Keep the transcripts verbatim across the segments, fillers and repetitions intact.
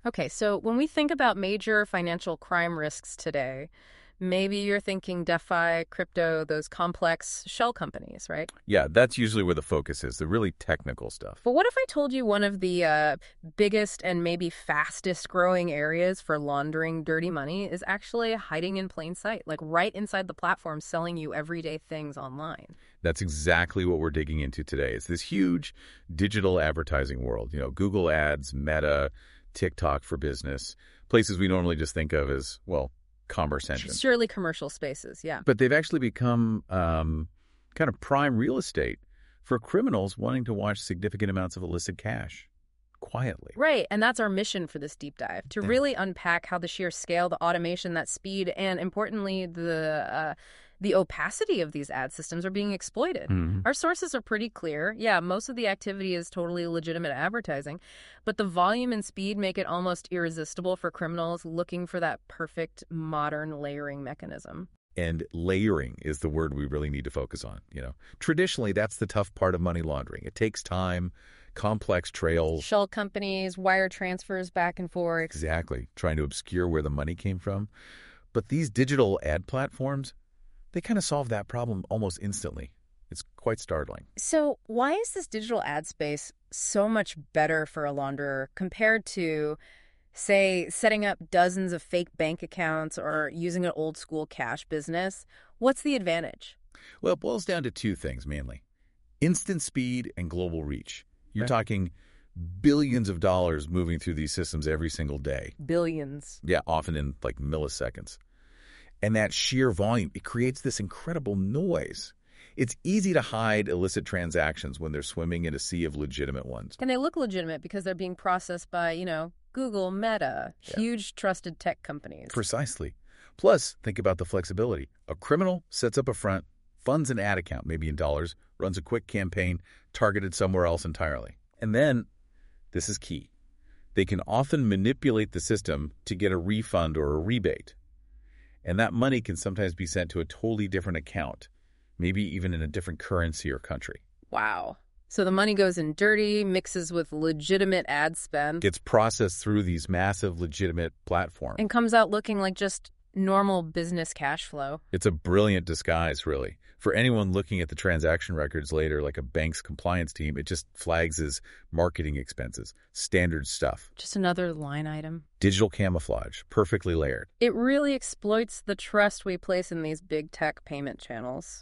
Okay, so when we think about major financial crime risks today, maybe you're thinking DeFi, crypto, those complex shell companies, right? Yeah, that's usually where the focus is, the really technical stuff. But what if I told you one of the uh, biggest and maybe fastest growing areas for laundering dirty money is actually hiding in plain sight, like right inside the platform selling you everyday things online? That's exactly what we're digging into today. It's this huge digital advertising world. You know, Google Ads, Meta, TikTok for business, places we normally just think of as, well, commerce engines. Surely commercial spaces, yeah. But they've actually become um, kind of prime real estate for criminals wanting to watch significant amounts of illicit cash quietly. Right, and that's our mission for this deep dive, to really unpack how the sheer scale, the automation, that speed, and importantly, the uh, the opacity of these ad systems are being exploited. Mm-hmm. Our sources are pretty clear. Yeah, most of the activity is totally legitimate advertising, but the volume and speed make it almost irresistible for criminals looking for that perfect modern layering mechanism. And layering is the word we really need to focus on. You know, traditionally, that's the tough part of money laundering. It takes time, complex trails. Shell companies, wire transfers back and forth. Exactly, trying to obscure where the money came from. But these digital ad platforms, they kind of solve that problem almost instantly. It's quite startling. So why is this digital ad space so much better for a launderer compared to, say, setting up dozens of fake bank accounts or using an old school cash business? What's the advantage? Well, it boils down to two things mainly. Instant speed and global reach. You're Right. talking billions of dollars moving through these systems every single day. Billions. Yeah, often in like milliseconds. And that sheer volume, it creates this incredible noise. It's easy to hide illicit transactions when they're swimming in a sea of legitimate ones. And they look legitimate because they're being processed by, you know, Google, Meta, Yeah. huge trusted tech companies. Precisely. Plus, think about the flexibility. A criminal sets up a front, funds an ad account, maybe in dollars, runs a quick campaign targeted somewhere else entirely. And then, this is key, they can often manipulate the system to get a refund or a rebate. And that money can sometimes be sent to a totally different account, maybe even in a different currency or country. Wow. So the money goes in dirty, mixes with legitimate ad spend, Gets processed through these massive legitimate platforms. and comes out looking like just normal business cash flow. It's a brilliant disguise, really. For anyone looking at the transaction records later, like a bank's compliance team, it just flags as marketing expenses, standard stuff. Just another line item. Digital camouflage, perfectly layered. It really exploits the trust we place in these big tech payment channels.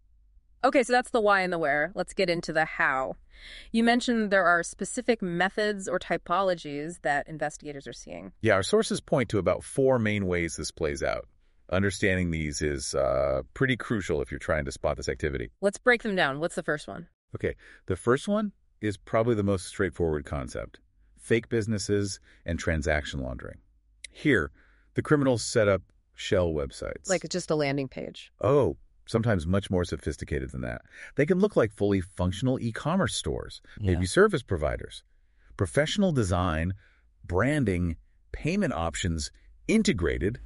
Okay, so that's the why and the where. Let's get into the how. You mentioned there are specific methods or typologies that investigators are seeing. Yeah, our sources point to about four main ways this plays out. Understanding these is uh, pretty crucial if you're trying to spot this activity. Let's break them down. What's the first one? Okay, the first one is probably the most straightforward concept. Fake businesses and transaction laundering. Here, the criminals set up shell websites. Like just a landing page. Oh, sometimes much more sophisticated than that. They can look like fully functional e-commerce stores, maybe Yeah. service providers. Professional design, branding, payment options integrated.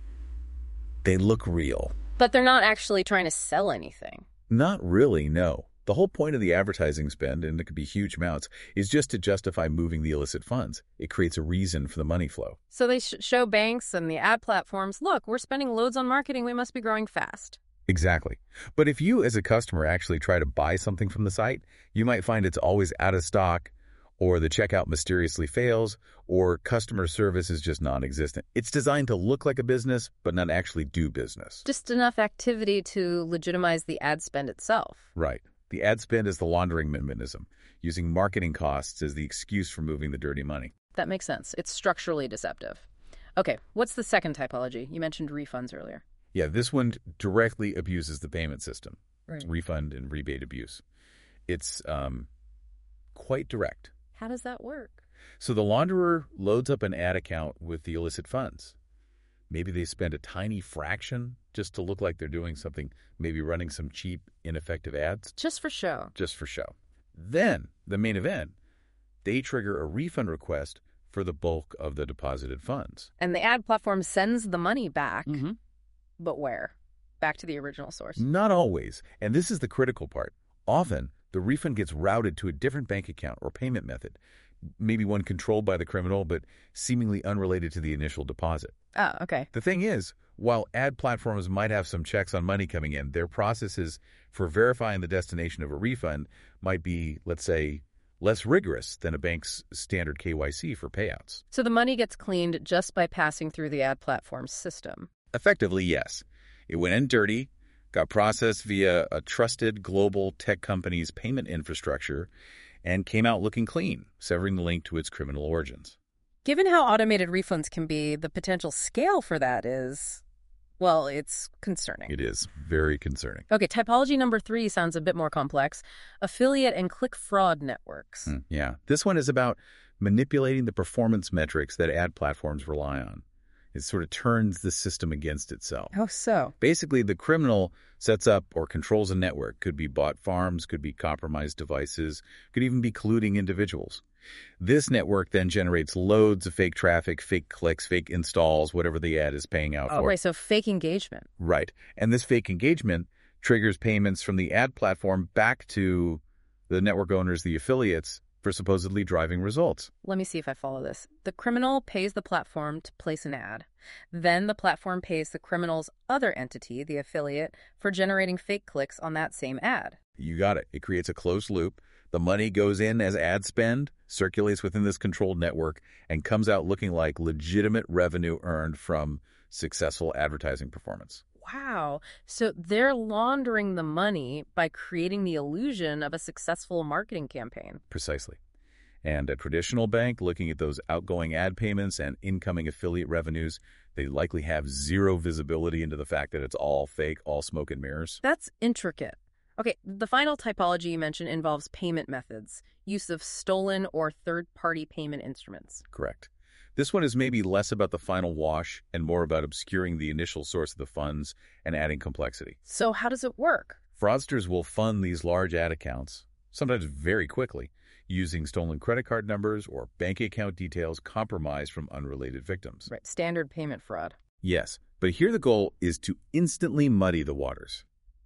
They look real. But they're not actually trying to sell anything. Not really, no. The whole point of the advertising spend, and it could be huge amounts, is just to justify moving the illicit funds. It creates a reason for the money flow. So they sh- show banks and the ad platforms, look, we're spending loads on marketing. We must be growing fast. Exactly. But if you as a customer actually try to buy something from the site, you might find it's always out of stock, or the checkout mysteriously fails, or customer service is just non-existent. It's designed to look like a business, but not actually do business. Just enough activity to legitimize the ad spend itself. Right. The ad spend is the laundering mechanism, using marketing costs as the excuse for moving the dirty money. That makes sense. It's structurally deceptive. Okay, what's the second typology? You mentioned refunds earlier. Yeah, this one directly abuses the payment system. Right. It's refund and rebate abuse. It's um, quite direct. How does that work? So the launderer loads up an ad account with the illicit funds. Maybe they spend a tiny fraction just to look like they're doing something, maybe running some cheap, ineffective ads. Just for show. Just for show. Then, the main event, they trigger a refund request for the bulk of the deposited funds. And the ad platform sends the money back. Mm-hmm. But where? Back to the original source. Not always, and this is the critical part. Often, the refund gets routed to a different bank account or payment method, maybe one controlled by the criminal, but seemingly unrelated to the initial deposit. Oh, okay. The thing is, while ad platforms might have some checks on money coming in, their processes for verifying the destination of a refund might be, let's say, less rigorous than a bank's standard K Y C for payouts. So the money gets cleaned just by passing through the ad platform's system. Effectively, yes. It went in dirty, got processed via a trusted global tech company's payment infrastructure, and came out looking clean, severing the link to its criminal origins. Given how automated refunds can be, the potential scale for that is, well, it's concerning. It is very concerning. Okay, typology number three sounds a bit more complex. Affiliate and click fraud networks. Mm, yeah. This one is about manipulating the performance metrics that ad platforms rely on. It sort of turns the system against itself. How so? Basically, the criminal sets up or controls a network. Could be bot farms, could be compromised devices, could even be colluding individuals. This network then generates loads of fake traffic, fake clicks, fake installs, whatever the ad is paying out Oh, for. right, so fake engagement. Right. And this fake engagement triggers payments from the ad platform back to the network owners, the affiliates, for supposedly driving results. Let me see if I follow this. The criminal pays the platform to place an ad. Then the platform pays the criminal's other entity, the affiliate, for generating fake clicks on that same ad. You got it. It creates a closed loop. The money goes in as ad spend, circulates within this controlled network, and comes out looking like legitimate revenue earned from successful advertising performance. Wow. So they're laundering the money by creating the illusion of a successful marketing campaign. Precisely. And a traditional bank looking at those outgoing ad payments and incoming affiliate revenues, they likely have zero visibility into the fact that it's all fake, all smoke and mirrors. That's intricate. Okay, the final typology you mentioned involves payment methods, use of stolen or third-party payment instruments. Correct. This one is maybe less about the final wash and more about obscuring the initial source of the funds and adding complexity. So how does it work? Fraudsters will fund these large ad accounts, sometimes very quickly, using stolen credit card numbers or bank account details compromised from unrelated victims. Right, standard payment fraud. Yes, but here the goal is to instantly muddy the waters.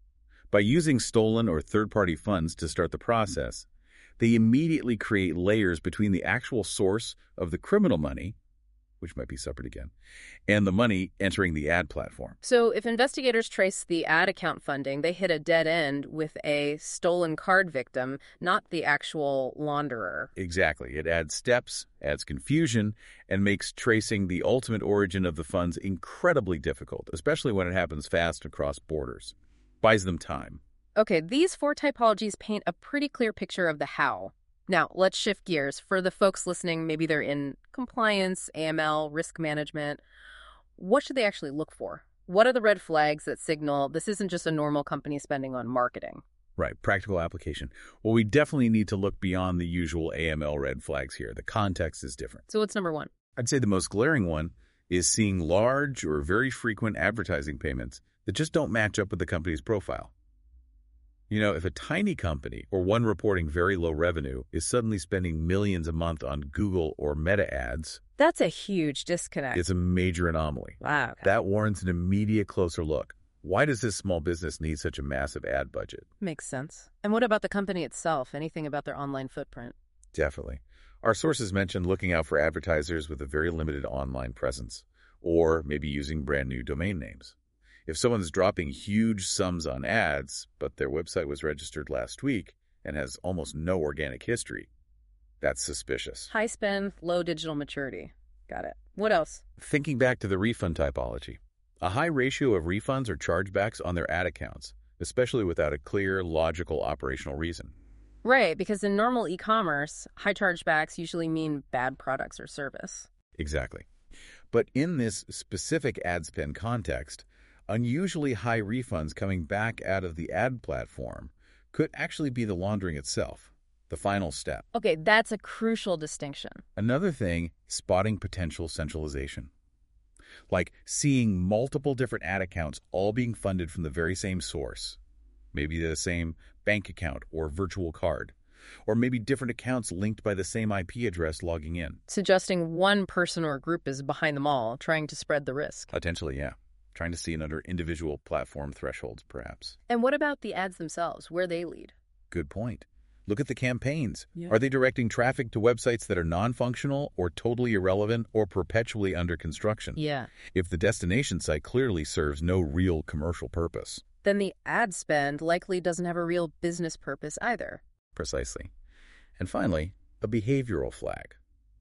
By using stolen or third-party funds to start the process, they immediately create layers between the actual source of the criminal money, which might be separate again, and the money entering the ad platform. So if investigators trace the ad account funding, they hit a dead end with a stolen card victim, not the actual launderer. Exactly. It adds steps, adds confusion, and makes tracing the ultimate origin of the funds incredibly difficult, especially when it happens fast across borders. Buys them time. Okay, these four typologies paint a pretty clear picture of the how. Now, let's shift gears. For the folks listening, maybe they're in compliance, A M L, risk management. What should they actually look for? What are the red flags that signal this isn't just a normal company spending on marketing? Right, practical application. Well, we definitely need to look beyond the usual A M L red flags here. The context is different. So what's number one? I'd say the most glaring one is seeing large or very frequent advertising payments that just don't match up with the company's profile. You know, if a tiny company or one reporting very low revenue is suddenly spending millions a month on Google or Meta ads, That's a huge disconnect. it's a major anomaly. Wow. That warrants an immediate closer look. Why does this small business need such a massive ad budget? Makes sense. And what about the company itself? Anything about their online footprint? Definitely. Our sources mentioned looking out for advertisers with a very limited online presence, or maybe using brand new domain names. If someone's dropping huge sums on ads, but their website was registered last week and has almost no organic history, that's suspicious. High spend, low digital maturity. Got it. What else? Thinking back to the refund typology, a high ratio of refunds or chargebacks on their ad accounts, especially without a clear, logical operational reason. Right, because in normal e-commerce, high chargebacks usually mean bad products or service. Exactly. But in this specific ad spend context, unusually high refunds coming back out of the ad platform could actually be the laundering itself, the final step. Okay, that's a crucial distinction. Another thing, spotting potential centralization. Like seeing multiple different ad accounts all being funded from the very same source. Maybe the same bank account or virtual card. Or maybe different accounts linked by the same I P address logging in. Suggesting one person or group is behind them all, trying to spread the risk. Potentially, yeah. Trying to see it under individual platform thresholds, perhaps. And what about the ads themselves, where they lead? Good point. Look at the campaigns. Yeah. Are they directing traffic to websites that are non-functional or totally irrelevant or perpetually under construction? Yeah. If the destination site clearly serves no real commercial purpose. Then the ad spend likely doesn't have a real business purpose either. Precisely. And finally, a behavioral flag.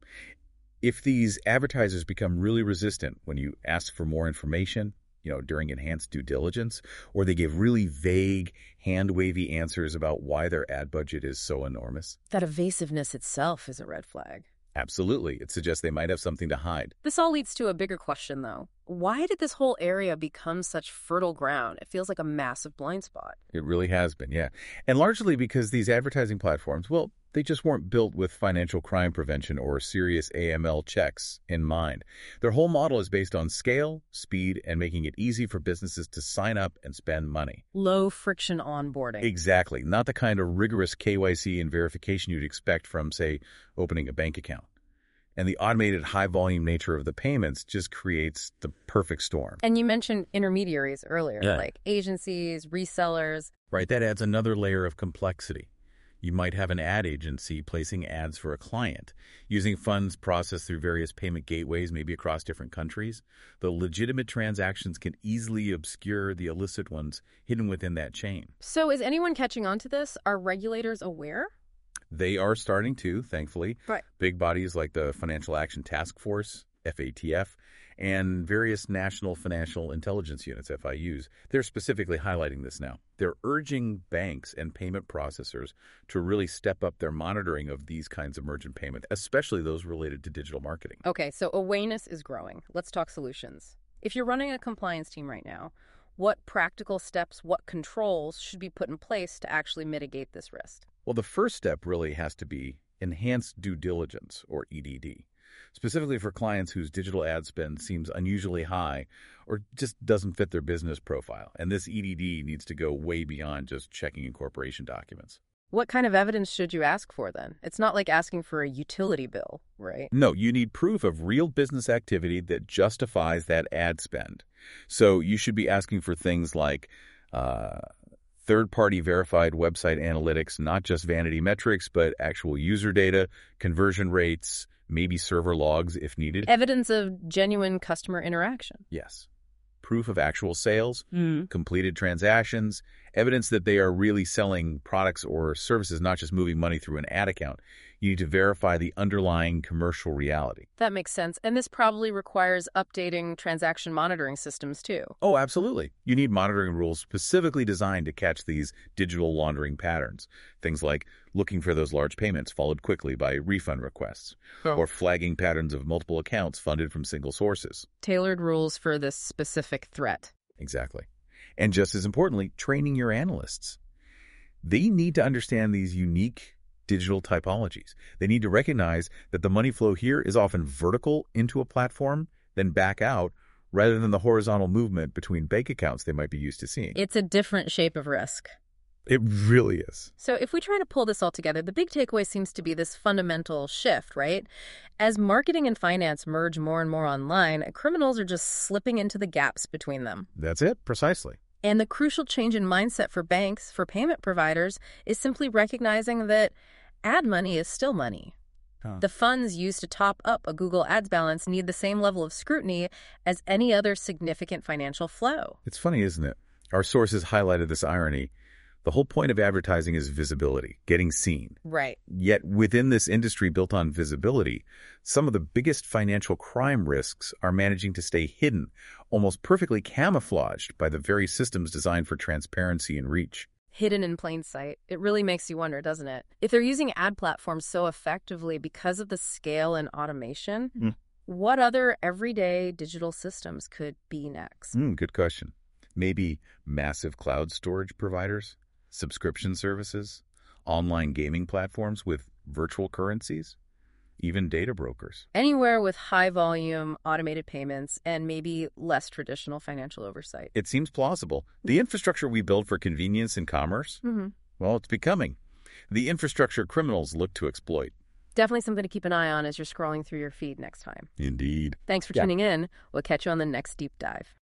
If these advertisers become really resistant when you ask for more information, you know, during enhanced due diligence, or they give really vague, hand-wavy answers about why their ad budget is so enormous. That evasiveness itself is a red flag. Absolutely. It suggests they might have something to hide. This all leads to a bigger question, though. Why did this whole area become such fertile ground? It feels like a massive blind spot. It really has been, yeah. And largely because these advertising platforms, well, they just weren't built with financial crime prevention or serious A M L checks in mind. Their whole model is based on scale, speed, and making it easy for businesses to sign up and spend money. Low friction onboarding. Exactly. Not the kind of rigorous K Y C and verification you'd expect from, say, opening a bank account. And the automated high-volume nature of the payments just creates the perfect storm. And you mentioned intermediaries earlier, Yeah. like agencies, resellers. Right, that adds another layer of complexity. You might have an ad agency placing ads for a client, using funds processed through various payment gateways, maybe across different countries. The legitimate transactions can easily obscure the illicit ones hidden within that chain. So is anyone catching on to this? Are regulators aware? They are starting to, thankfully. Right. Big bodies like the Financial Action Task Force, F A T F, and various national financial intelligence units, F I Us, they're specifically highlighting this now. They're urging banks and payment processors to really step up their monitoring of these kinds of merchant payment, especially those related to digital marketing. Okay, so awareness is growing. Let's talk solutions. If you're running a compliance team right now, what practical steps, what controls should be put in place to actually mitigate this risk? Well, the first step really has to be enhanced due diligence, or E D D, specifically for clients whose digital ad spend seems unusually high or just doesn't fit their business profile. And this E D D needs to go way beyond just checking incorporation documents. What kind of evidence should you ask for then? It's not like asking for a utility bill, right? No, you need proof of real business activity that justifies that ad spend. So you should be asking for things like uh, third-party verified website analytics, not just vanity metrics, but actual user data, conversion rates, maybe server logs if needed. Evidence of genuine customer interaction. Yes. Proof of actual sales, Mm. completed transactions, evidence that they are really selling products or services, not just moving money through an ad account. You need to verify the underlying commercial reality. That makes sense. And this probably requires updating transaction monitoring systems too. Oh, absolutely. You need monitoring rules specifically designed to catch these digital laundering patterns. Things like looking for those large payments followed quickly by refund requests, Oh. or flagging patterns of multiple accounts funded from single sources. Tailored rules for this specific threat. Exactly. And just as importantly, training your analysts. They need to understand these unique digital typologies. They need to recognize that the money flow here is often vertical into a platform, then back out, rather than the horizontal movement between bank accounts they might be used to seeing. It's a different shape of risk. It really is. So if we try to pull this all together, the big takeaway seems to be this fundamental shift, right? As marketing and finance merge more and more online, criminals are just slipping into the gaps between them. That's it, precisely. And the crucial change in mindset for banks, for payment providers, is simply recognizing that ad money is still money. Huh. The funds used to top up a Google Ads balance need the same level of scrutiny as any other significant financial flow. It's funny, isn't it? Our sources highlighted this irony. The whole point of advertising is visibility, getting seen. Right. Yet within this industry built on visibility, some of the biggest financial crime risks are managing to stay hidden, almost perfectly camouflaged by the very systems designed for transparency and reach. Hidden in plain sight. It really makes you wonder, doesn't it? If they're using ad platforms so effectively because of the scale and automation, Mm. what other everyday digital systems could be next? Mm, good question. Maybe massive cloud storage providers, subscription services, online gaming platforms with virtual currencies, even data brokers. Anywhere with high volume, automated payments, and maybe less traditional financial oversight. It seems plausible. The infrastructure we build for convenience and commerce, Mm-hmm. well, it's becoming the infrastructure criminals look to exploit. Definitely something to keep an eye on as you're scrolling through your feed next time. Indeed. Thanks for Yeah. tuning in. We'll catch you on the next deep dive.